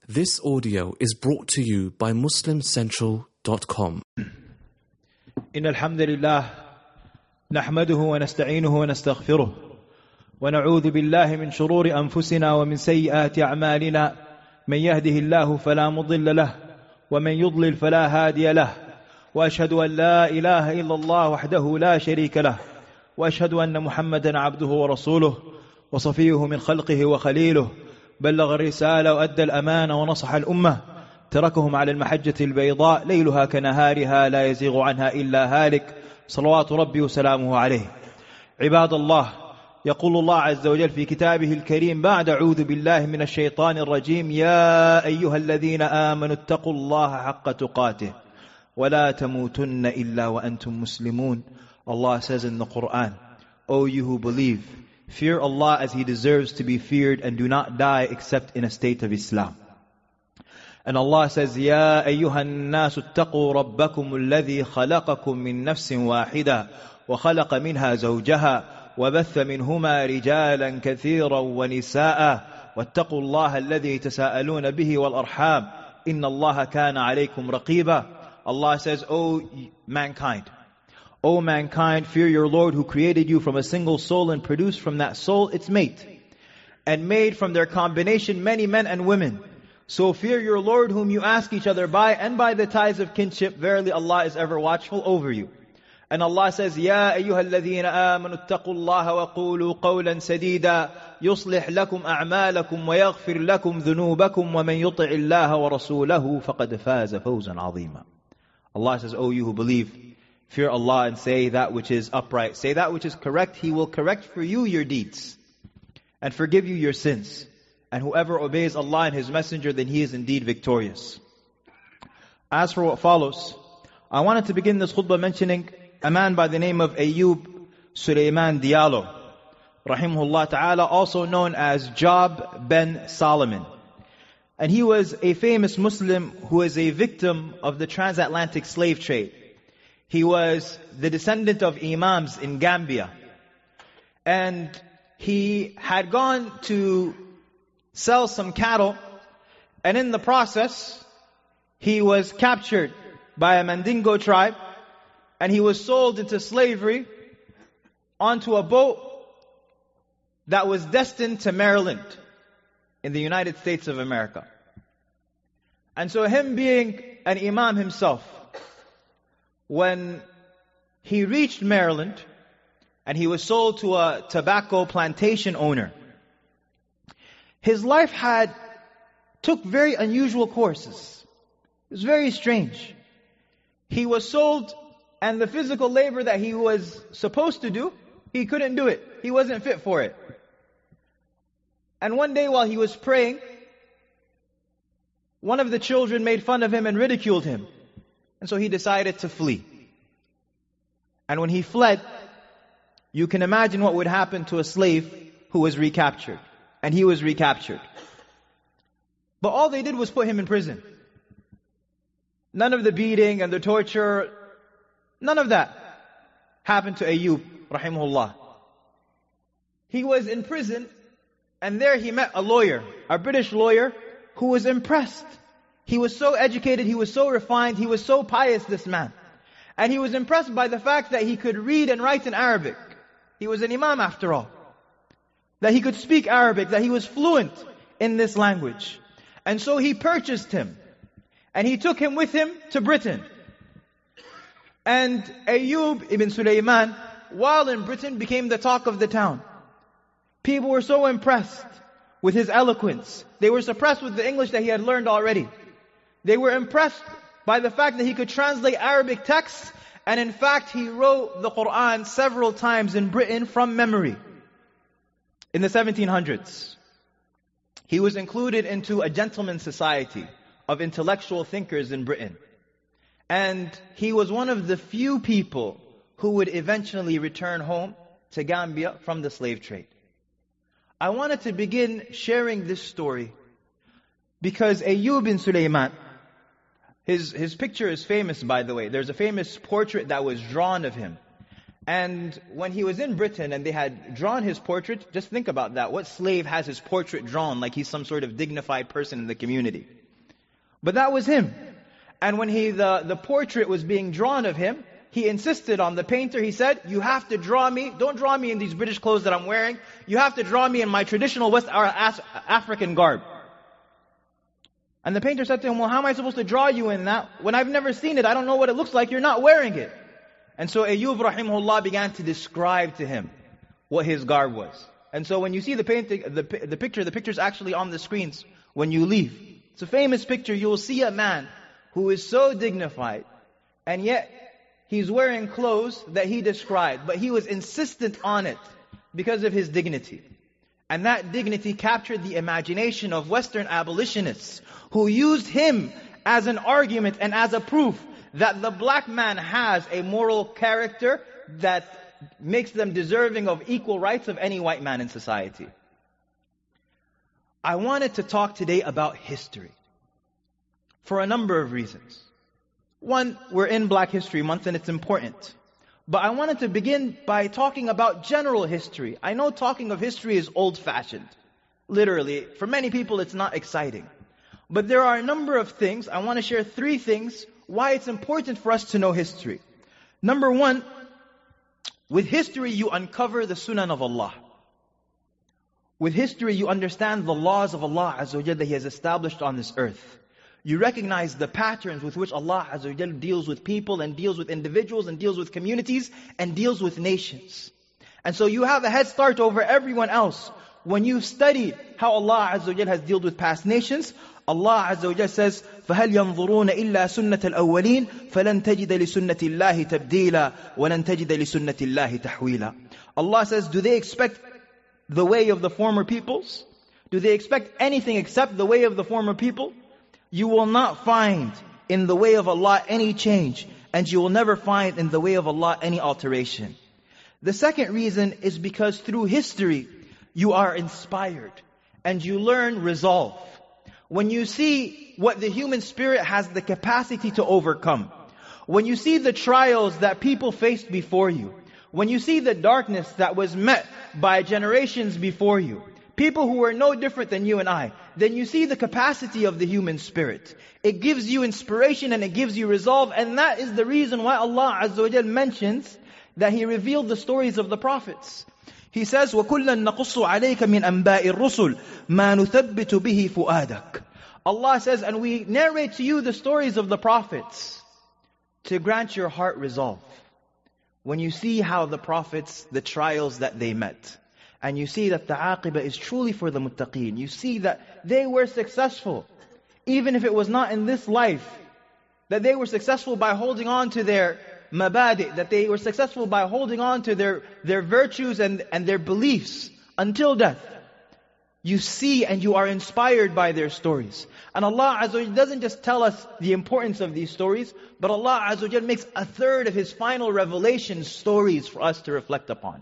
This audio is brought to you by MuslimCentral.com. إن الحمد لله نحمده ونستعينه ونستغفره ونعوذ بالله من شرور أنفسنا ومن سيئات أعمالنا من يهده الله فلا مضل له ومن يضلل فلا هادي له وأشهد أن لا إله إلا الله وحده لا شريك له وأشهد أن محمدا عبده ورسوله وصفيه من خلقه وخليله بلغ الرسالة وأدى الأمانة ونصح الأمة تركهم على المحجة البيضاء ليلها كنهارها لا يزيغ عنها إلا هالك صلوات ربي وسلامه عليه. عباد الله، يقول الله عز وجل في كتابه الكريم بعد أعوذ بالله من الشيطان الرجيم: يا أيها الذين آمنوا اتقوا الله حق تقاته ولا تموتن إلا وأنتم مسلمون. Allah says in the Quran, O you who believe, fear Allah as He deserves to be feared and do not die except in a state of Islam. And Allah says, يَا أَيُّهَا النَّاسُ اتَّقُوا رَبَّكُمُ الَّذِي خَلَقَكُم مِّن نَّفْسٍ وَاحِدَةٍ وَخَلَقَ مِنْهَا زَوْجَهَا وَبَثَّ مِنْهُمَا رِجَالًا كَثِيرًا وَنِسَاءً وَاتَّقُوا اللَّهَ الَّذِي تَسَاءَلُونَ بِهِ وَالْأَرْحَامَ إِنَّ اللَّهَ كَانَ عَلَيْكُمْ رَقِيبًا. Allah says, O mankind, fear your Lord who created you from a single soul and produced from that soul its mate, and made from their combination many men and women. So fear your Lord whom you ask each other by, and by the ties of kinship. Verily Allah is ever watchful over you. And Allah says, يَا أَيُّهَا الَّذِينَ آمَنوا اتَّقُوا اللَّهَ وَقُولُوا قَوْلًا سَدِيدًا يُصْلِحْ لَكُمْ أَعْمَالَكُمْ وَيَغْفِرْ لَكُمْ ذُنُوبَكُمْ وَمَنْ يُطِعِ اللَّهَ وَرَسُولَهُ فَقَدْ فَازَ فَوْزًا عَظِيمًا. Allah says, O you who believe, fear Allah and say that which is upright. Say that which is correct. He will correct for you your deeds and forgive you your sins. And whoever obeys Allah and His Messenger, then he is indeed victorious. As for what follows, I wanted to begin this khutbah mentioning a man by the name of Ayyub Sulaiman Diallo, rahimahullah ta'ala, also known as Job ben Solomon. And he was a famous Muslim who was a victim of the transatlantic slave trade. He was the descendant of Imams in Gambia. And he had gone to sell some cattle, and in the process, he was captured by a Mandingo tribe, and he was sold into slavery onto a boat that was destined to Maryland in the United States of America. And so him being an Imam himself, when he reached Maryland and he was sold to a tobacco plantation owner, his life took very unusual courses. It was very strange. He was sold, and the physical labor that he was supposed to do, he couldn't do it. He wasn't fit for it. And one day while he was praying, one of the children made fun of him and ridiculed him. And so he decided to flee. And when he fled, you can imagine what would happen to a slave who was recaptured. And he was recaptured. But all they did was put him in prison. None of the beating and the torture, none of that happened to Ayyub, rahimahullah. He was in prison, and there he met a lawyer, a British lawyer, who was impressed. He was so educated, he was so refined, he was so pious, this man. And he was impressed by the fact that he could read and write in Arabic. He was an Imam after all. That he could speak Arabic, that he was fluent in this language. And so he purchased him. And he took him with him to Britain. And Ayyub ibn Sulaiman, while in Britain, became the talk of the town. People were so impressed with his eloquence. They were impressed with the English that he had learned already. They were impressed by the fact that he could translate Arabic texts. And in fact, he wrote the Quran several times in Britain from memory. In the 1700s, he was included into a gentleman's society of intellectual thinkers in Britain. And he was one of the few people who would eventually return home to Gambia from the slave trade. I wanted to begin sharing this story because Ayyub bin Sulaiman, his picture is famous, by the way. There's a famous portrait that was drawn of him. And when he was in Britain and they had drawn his portrait, just think about that. What slave has his portrait drawn like he's some sort of dignified person in the community? But that was him. And when the portrait was being drawn of him, he insisted on the painter. He said, you have to draw me, don't draw me in these British clothes that I'm wearing. You have to draw me in my traditional West African garb. And the painter said to him, well, how am I supposed to draw you in that? When I've never seen it, I don't know what it looks like, you're not wearing it. And so Ayyub rahimahullah began to describe to him what his garb was. And so when you see the painting, the picture's actually on the screens when you leave. It's a famous picture. You will see a man who is so dignified, and yet he's wearing clothes that he described, but he was insistent on it because of his dignity. And that dignity captured the imagination of Western abolitionists who used him as an argument and as a proof that the black man has a moral character that makes them deserving of equal rights of any white man in society. I wanted to talk today about history for a number of reasons. One, we're in Black History Month and it's important. But I wanted to begin by talking about general history. I know talking of history is old-fashioned. Literally, for many people it's not exciting. But there are a number of things. I want to share 3 things why it's important for us to know history. Number 1, with history you uncover the sunan of Allah. With history you understand the laws of Allah Azza wa Jalla that He has established on this earth. You recognize the patterns with which Allah Azza wa Jalla deals with people and deals with individuals and deals with communities and deals with nations. And so you have a head start over everyone else. When you study how Allah Azza wa Jalla has dealt with past nations, Allah Azza wa Jalla says, فَهَلْ يَنظُرُونَ إِلَّا سُنَّةَ الْأَوَّلِينَ فَلَنْ تَجِدَ لِسُنَّةِ اللَّهِ تَبْدِيلًا وَلَنْ تَجِدَ لِسُنَّةِ اللَّهِ تَحْوِيلًا. Allah says, do they expect the way of the former peoples? Do they expect anything except the way of the former people? You will not find in the way of Allah any change, and you will never find in the way of Allah any alteration. The second reason is because through history, you are inspired and you learn resolve. When you see what the human spirit has the capacity to overcome, when you see the trials that people faced before you, when you see the darkness that was met by generations before you, people who were no different than you and I, then you see the capacity of the human spirit. It gives you inspiration and it gives you resolve, and that is the reason why Allah Azza wa Jal mentions that He revealed the stories of the prophets. He says, وَكُلًّا نَقُصُّ عَلَيْكَ مِنْ أَنْبَاءِ الرُّسُلِ مَا نُثَبِّتُ بِهِ فُؤَادَكَ. Allah says, and we narrate to you the stories of the prophets to grant your heart resolve. When you see how the prophets, the trials that they met, and you see that the aqibah is truly for the muttaqeen, you see that they were successful, even if it was not in this life, that they were successful by holding on to their mabadi', that they were successful by holding on to their virtues and their beliefs until death. You see and you are inspired by their stories. And Allah Azza wa Jalla doesn't just tell us the importance of these stories, but Allah Azza wa Jalla makes a third of His final revelation stories for us to reflect upon.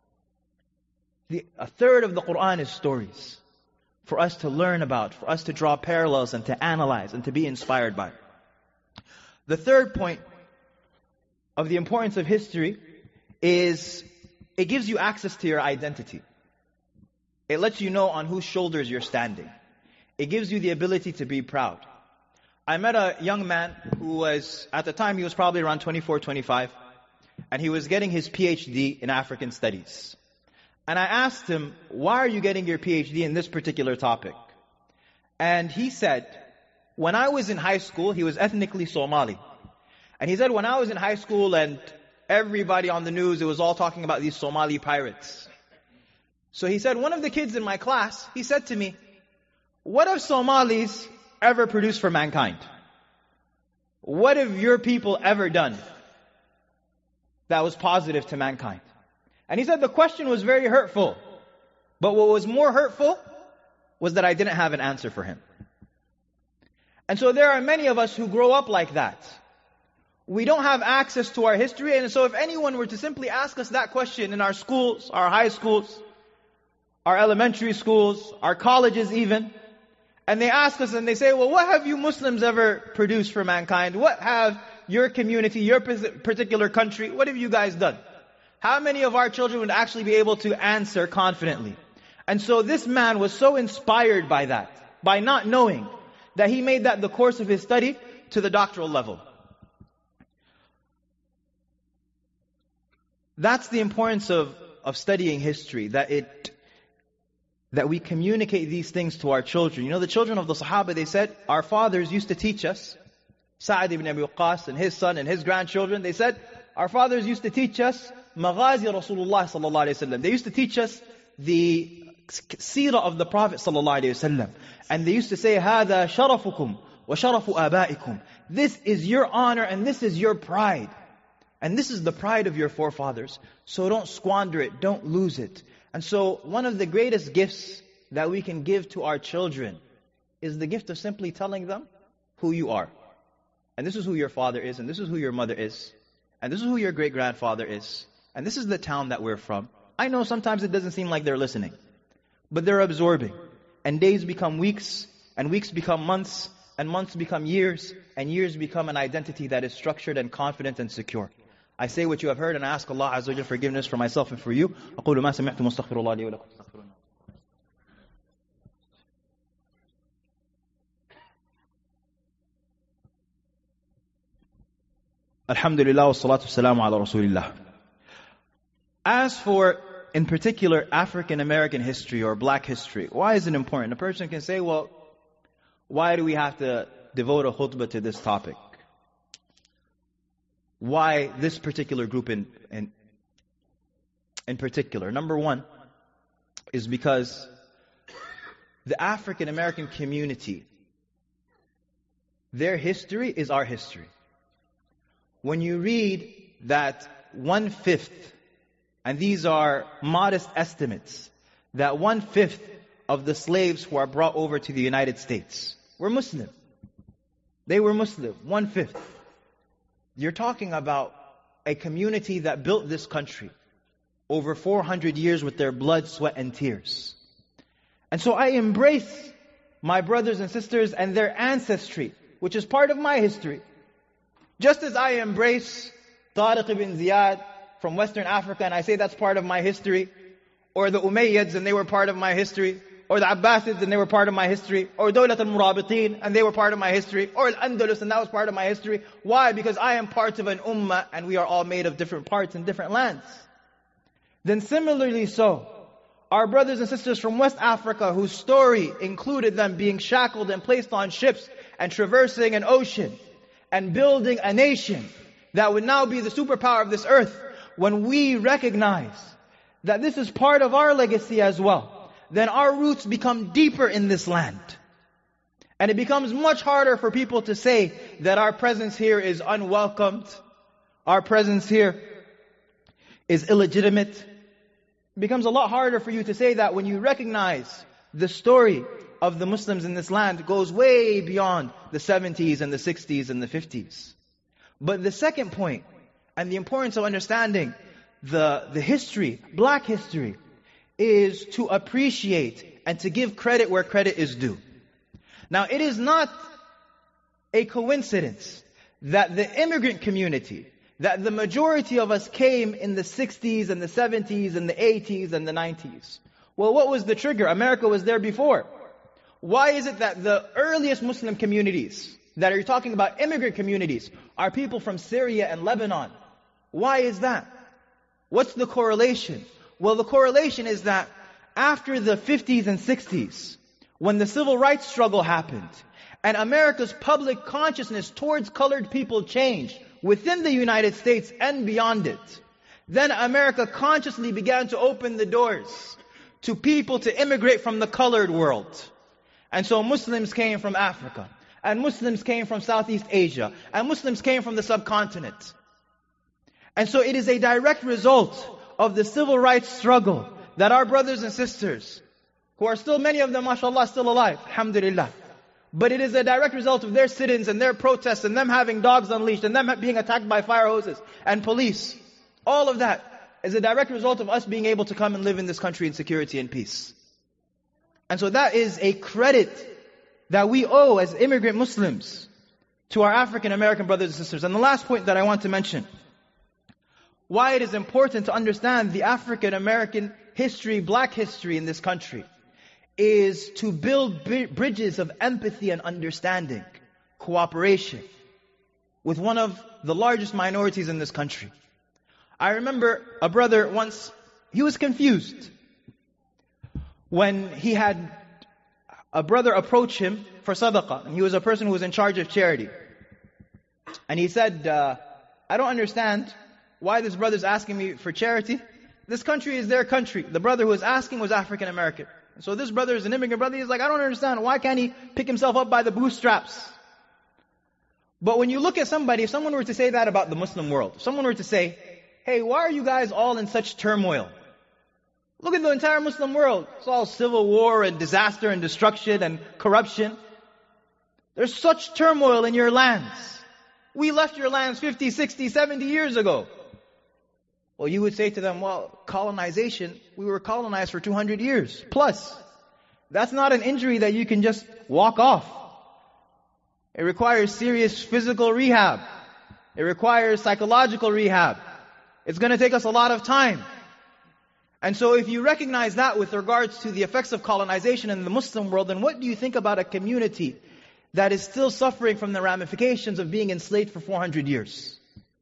A third of the Qur'an is stories for us to learn about, for us to draw parallels and to analyze and to be inspired by. The third point of the importance of history is it gives you access to your identity. It lets you know on whose shoulders you're standing. It gives you the ability to be proud. I met a young man who was, at the time he was probably around 24, 25, and he was getting his PhD in African studies. And I asked him, why are you getting your PhD in this particular topic? And he said, when I was in high school, he was ethnically Somali. And he said, when I was in high school and everybody on the news, it was all talking about these Somali pirates. So he said, one of the kids in my class, he said to me, what have Somalis ever produced for mankind? What have your people ever done that was positive to mankind? And he said the question was very hurtful. But what was more hurtful was that I didn't have an answer for him. And so there are many of us who grow up like that. We don't have access to our history, and so if anyone were to simply ask us that question in our schools, our high schools, our elementary schools, our colleges even, and they ask us and they say, well, what have you Muslims ever produced for mankind? What have your community, your particular country, what have you guys done? How many of our children would actually be able to answer confidently? And so this man was so inspired by that, by not knowing, that he made that the course of his study to the doctoral level. That's the importance of studying history, that we communicate these things to our children. You know, the children of the Sahaba, they said, our fathers used to teach us, Sa'ad ibn Abi Waqqas and his son and his grandchildren, they said, our fathers used to teach us Maghazi Rasulullah sallallahu alayhi wa sallam. They used to teach us the seerah of the Prophet sallallahu alayhi wa sallam. And they used to say, هَذَا شَرَفُكُمْ وَشَرَفُ آبَائِكُمْ. This is your honor and this is your pride. And this is the pride of your forefathers. So don't squander it, don't lose it. And so one of the greatest gifts that we can give to our children is the gift of simply telling them who you are. And this is who your father is, and this is who your mother is, and this is who your great-grandfather is, and this is the town that we're from. I know sometimes it doesn't seem like they're listening, but they're absorbing. And days become weeks, and weeks become months, and months become years, and years become an identity that is structured and confident and secure. I say what you have heard, and I ask Allah Azza wa Jalla forgiveness for myself and for you. أقول ما سمعتم واستغفر الله لي ولكم. Alhamdulillah wassalatu wassalamu ala Rasulillah. As for, in particular, African American history or black history, why is it important? A person can say, well, why do we have to devote a khutbah to this topic? Why this particular group in particular? Number one is because the African American community, their history is our history. When you read that 1/5, and these are modest estimates, that 1/5 of the slaves who are brought over to the United States were Muslim. They were Muslim, 1/5. You're talking about a community that built this country over 400 years with their blood, sweat, and tears. And so I embrace my brothers and sisters and their ancestry, which is part of my history. Just as I embrace Tariq ibn Ziyad from Western Africa, and I say that's part of my history, or the Umayyads and they were part of my history, or the Abbasids and they were part of my history, or Dawlat al-Murabitin and they were part of my history, or Al-Andalus and that was part of my history. Why? Because I am part of an ummah and we are all made of different parts in different lands. Then similarly so, our brothers and sisters from West Africa whose story included them being shackled and placed on ships and traversing an ocean and building a nation that would now be the superpower of this earth, when we recognize that this is part of our legacy as well, then our roots become deeper in this land. And it becomes much harder for people to say that our presence here is unwelcomed, our presence here is illegitimate. It becomes a lot harder for you to say that when you recognize the story of the Muslims in this land goes way beyond the 70s and the 60s and the 50s. But the second point, and the importance of understanding the history, black history, is to appreciate and to give credit where credit is due. Now, it is not a coincidence that the immigrant community, that the majority of us came in the 60s and the 70s and the 80s and the 90s. Well, what was the trigger? America was there before. Why is it that the earliest Muslim communities that are talking about immigrant communities are people from Syria and Lebanon? Why is that? What's the correlation? Well, the correlation is that after the 50s and 60s, when the civil rights struggle happened, and America's public consciousness towards colored people changed within the United States and beyond it, then America consciously began to open the doors to people to immigrate from the colored world. And so Muslims came from Africa, and Muslims came from Southeast Asia, and Muslims came from the subcontinent. And so it is a direct result of the civil rights struggle that our brothers and sisters, who are still, many of them, mashallah, still alive, alhamdulillah. But it is a direct result of their sit-ins and their protests and them having dogs unleashed and them being attacked by fire hoses and police. All of that is a direct result of us being able to come and live in this country in security and peace. And so that is a credit that we owe as immigrant Muslims to our African American brothers and sisters. And the last point that I want to mention, why it is important to understand the African American history, black history in this country, is to build bridges of empathy and understanding, cooperation with one of the largest minorities in this country. I remember a brother once, he was confused when he had a brother approach him for sadaqah. And he was a person who was in charge of charity. And he said, I don't understand why this brother's asking me for charity. This country is their country. The brother who was asking was African American. So this brother is an immigrant brother. He's like, I don't understand. Why can't he pick himself up by the bootstraps? But when you look at somebody, if someone were to say that about the Muslim world, if someone were to say, hey, why are you guys all in such turmoil? Look at the entire Muslim world. It's all civil war and disaster and destruction and corruption. There's such turmoil in your lands. We left your lands 50, 60, 70 years ago. Well, you would say to them, well, colonization, we were colonized for 200 years plus. That's not an injury that you can just walk off. It requires serious physical rehab. It requires psychological rehab. It's going to take us a lot of time. And so if you recognize that with regards to the effects of colonization in the Muslim world, then what do you think about a community that is still suffering from the ramifications of being enslaved for 400 years?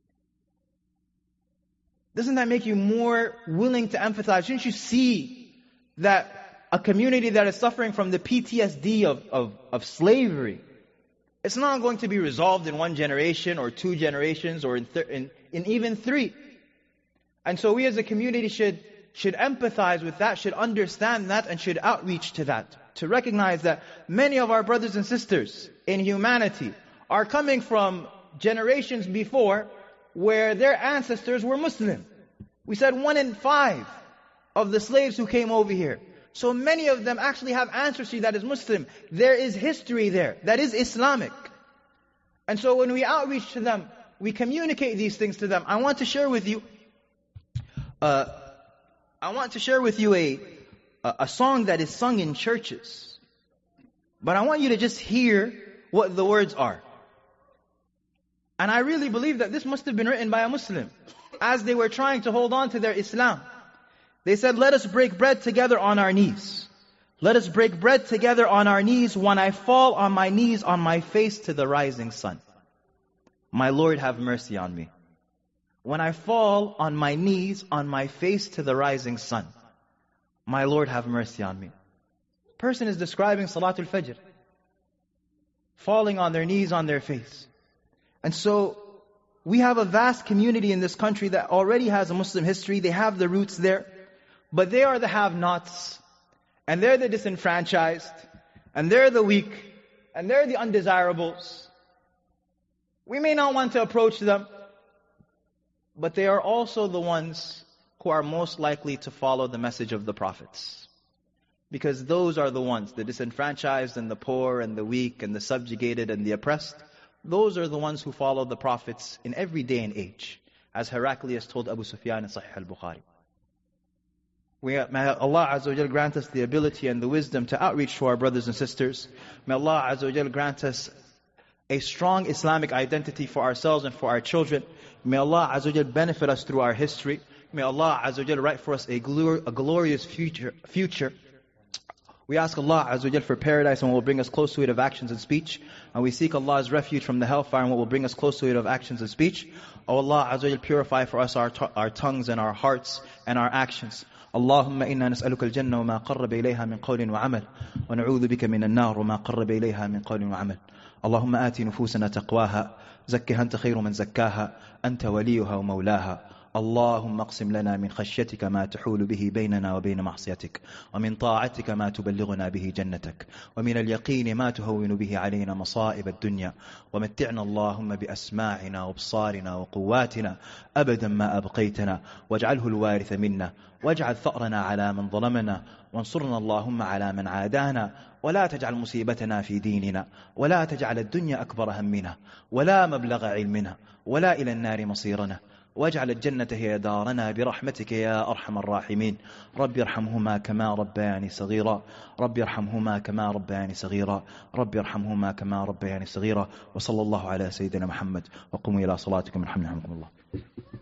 Doesn't that make you more willing to empathize? Shouldn't you see that a community that is suffering from the PTSD of slavery, it's not going to be resolved in one generation or 2 generations or in even 3. And so we as a community should empathize with that, should understand that, and should outreach to that. To recognize that many of our brothers and sisters in humanity are coming from generations before where their ancestors were Muslim. We said 1 in 5 of the slaves who came over here. So many of them actually have ancestry that is Muslim. There is history there that is Islamic. And so when we outreach to them, we communicate these things to them. I want to share with you a song that is sung in churches. But I want you to just hear what the words are. And I really believe that this must have been written by a Muslim as they were trying to hold on to their Islam. They said, let us break bread together on our knees. Let us break bread together on our knees when I fall on my knees on my face to the rising sun. My Lord, have mercy on me. When I fall on my knees on my face to the rising sun. My Lord, have mercy on me. Person is describing Salatul Fajr. Falling on their knees on their face. And so, we have a vast community in this country that already has a Muslim history. They have the roots there. But they are the have-nots. And they're the disenfranchised. And they're the weak. And they're the undesirables. We may not want to approach them. But they are also the ones who are most likely to follow the message of the prophets. Because those are the ones, the disenfranchised and the poor and the weak and the subjugated and the oppressed. Those are the ones who follow the prophets in every day and age. As Heraclius told Abu Sufyan in Sahih al-Bukhari. May Allah Azza wa Jal grant us the ability and the wisdom to outreach to our brothers and sisters. May Allah Azza wa Jal grant us a strong Islamic identity for ourselves and for our children. May Allah Azza wa Jal benefit us through our history. May Allah Azza wa Jal write for us a glorious future. We ask Allah Azza wa Jal for paradise and what will bring us close to it of actions and speech. And we seek Allah's refuge from the hellfire and what will bring us close to it of actions and speech. O Allah Azza wa Jal, purify for us our tongues and our hearts and our actions. اللهم إنا نسألك الجنة وما قرب إليها من قول وعمل ونعوذ بك من النار وما قرب إليها من قول وعمل اللهم آت نفوسنا تقواها زكها أنت خير من زكاها أنت وليها ومولاها اللهم اقسم لنا من خشيتك ما تحول به بيننا وبين معصيتك ومن طاعتك ما تبلغنا به جنتك ومن اليقين ما تهون به علينا مصائب الدنيا ومتعنا اللهم بأسماعنا وابصارنا وقواتنا أبدا ما أبقيتنا واجعله الوارث منا واجعل ثأرنا على من ظلمنا وانصرنا اللهم على من عادانا ولا تجعل مصيبتنا في ديننا ولا تجعل الدنيا أكبر همنا ولا مبلغ علمنا ولا إلى النار مصيرنا واجعل الجنة هي دارنا برحمتك يا أرحم الراحمين رب ارحمهما كما ربياني صغيرا رب ارحمهما كما ربياني صغيرا رب ارحمهما كما ربياني صغيرا وصلى الله على سيدنا محمد وقوموا إلى صلاتكم الحمد لله.